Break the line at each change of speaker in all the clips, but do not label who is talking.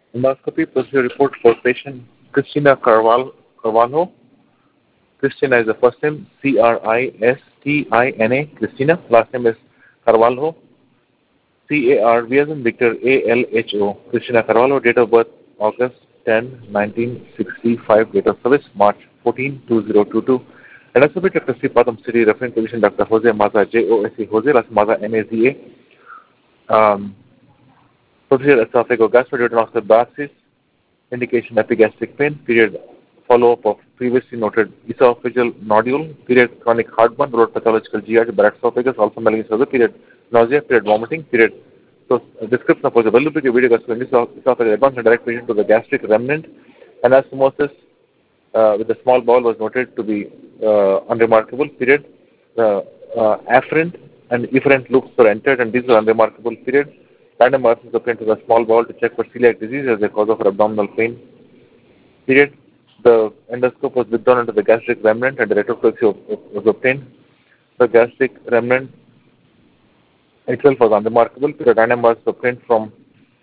Endoscopy procedure report for patient Cristina Carvalho. Cristina is the first name, Cristina. Cristina. Last name is Carvalho, CARV as in Victor, ALHO. Cristina Carvalho, date of birth August 10, 1965, date of service March 14, 2022. Endoscopy Dr. C. Patham City, referring physician Dr. Jose Maza, JOSE Jose, last Maza, MAZA. Procedure esophagogastroduodenal biopsies, indication epigastric pain, period follow-up of previously noted esophageal nodule, period chronic heartburn, road pathological GI, Barrett's esophagus, also malignant, period nausea, period vomiting, period. So, description of the vulnerability video esophageal advance and direct patient to the gastric remnant. Anastomosis with the small bowel was noted to be unremarkable, period. Afferent and efferent loops were entered and these were unremarkable, period. Random biopsies obtained to the small bowel to check for celiac disease as a cause of abdominal pain, period. The endoscope was withdrawn into the gastric remnant and the retroflexia was obtained. The gastric remnant itself was unremarkable, period. Random biopsies obtained from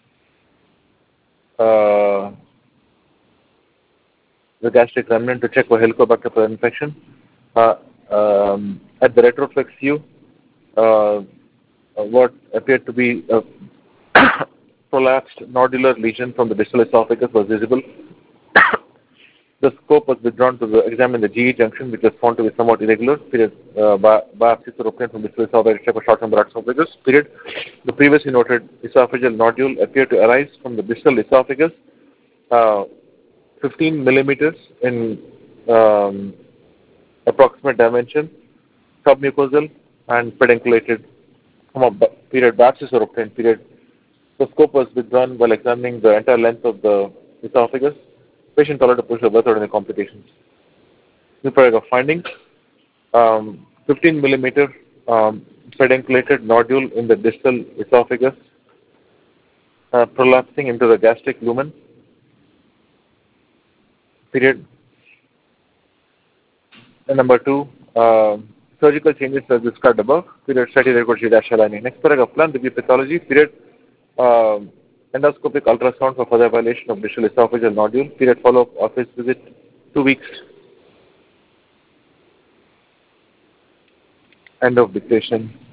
the gastric remnant to check for Helicobacter pylori infection. At the retroflexia, what appeared to be a prolapsed nodular lesion from the distal esophagus was visible. The scope was withdrawn to examine the GE junction, which was found to be somewhat irregular. Period. Biopsies were obtained from distal esophagus check for short-term Barrett's esophagus. Period. The previously noted esophageal nodule appeared to arise from the distal esophagus, 15 millimeters in approximate dimension, submucosal and pedunculated. Period. Biopsies were obtained. Period. The scope was withdrawn while examining the entire length of the esophagus. Patient tolerant to procedure without any complications. New paragraph findings: 15 millimeter pedunculated nodule in the distal esophagus, prolapsing into the gastric lumen. Period. And number 2, surgical changes as described above. Period. Study record Shidashalani. Next paragraph: plan review pathology. Period. Endoscopic ultrasound for further evaluation of distal esophageal nodule. Period. Follow-up office visit 2 weeks. End of dictation.